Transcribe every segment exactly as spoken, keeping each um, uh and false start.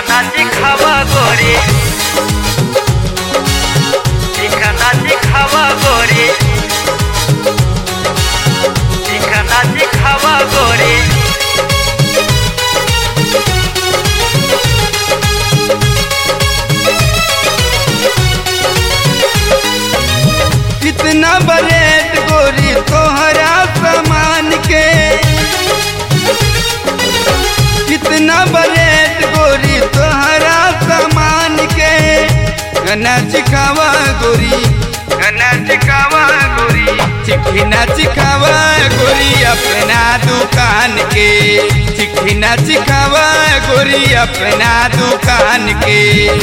ठिकाणाची खावा गोरी, ठिकाणाची खावा गोरी, ठिकाणाची खावा गोरी। कितना बरेट गोरी तोहरा सामान के, कितना बरेट गोरी तोहरा सामान के। गना चिखावा गोरी, गना चिखावा गोरी, चिखना चिखावा गोरी अपना दुकान के, चिखना चिखावा गोरी अपना दुकान के।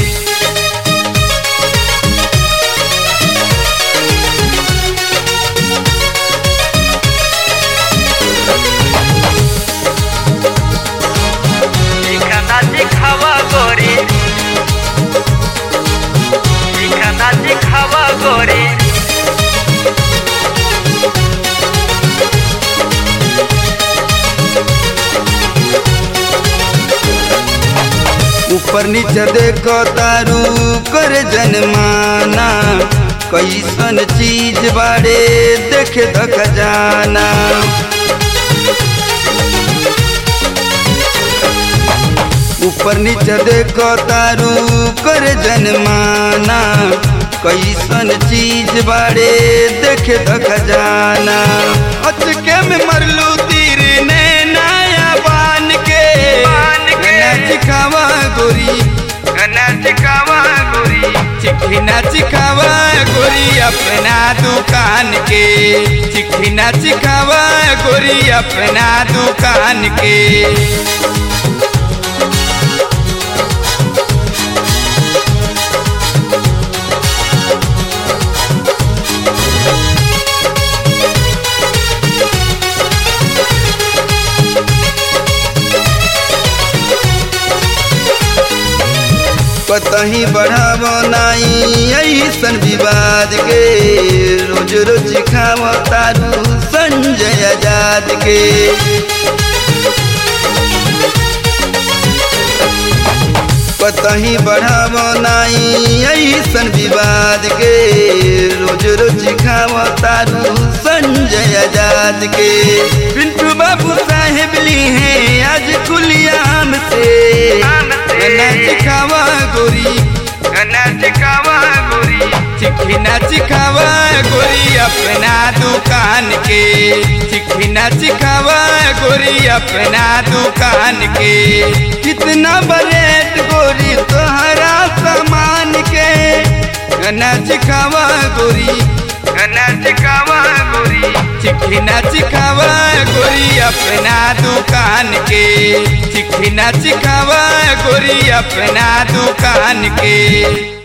ठिकाणाची खावा गोरी, ठिकाणाची खावा गोरी। ऊपर नीचे देखो तारू कर जनमाना, कैसन चीज बाड़े देखे द खजाना। ऊपर नीचे देखो तारू कर जनमाना, कैसन चीज बाड़े देखे द खजाना। अचके में मरलू तीर ने नया बान के, गना चिखावा गोरी, गना चिखावा गोरी, चिखना चिखावा गोरी अपना दुकान के, चिखना चिखावा गोरी अपना दुकान के। कतही बढ़ावो नाई ऐसन विवाद के, रोज रोज खावो तारू संजय आजाद के। कतही बढ़ावो नाई ऐसन विवाद के, रोज रोज खावो तारू संजय आजाद के। पिंटू बाबू साहेब ली है आज खुलियाम से, गना चिखावा गोरी, गना चिखावा गोरी, चिखना चिखावा गोरी अपना दुकान के, चिखना चिखावा गोरी अपना दुकान के। कितना बरेट गोरी तोहरा सामान के, गना चिखावा गोरी, गना चिखावा गोरी, चिखना चिखावा गोरी अपना दुकान के, चिखना चिखावा गोरी अपना दुकान के।